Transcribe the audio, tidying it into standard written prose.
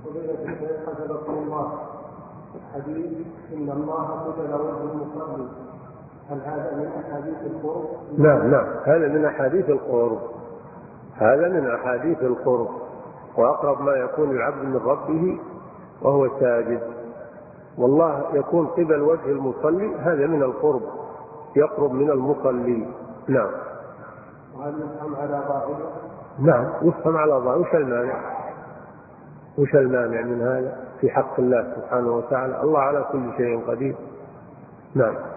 فضيلة الشيخ حفظكم الله، حديث إن الله قبل وجه المصلي، هل هذا من أحاديث القرب؟ نعم، هذا من أحاديث القرب، هذا من أحاديث القرب، وأقرب ما يكون العبد من ربه وهو ساجد، والله يكون قبل وجه المصلي، هذا من القرب، يقرب من المصلي. نعم. وهل يفهم على ظاهره؟ نعم يفهم على ظاهره. وش المانع من هذا في حق الله سبحانه وتعالى؟ الله على كل شيء قدير. نعم.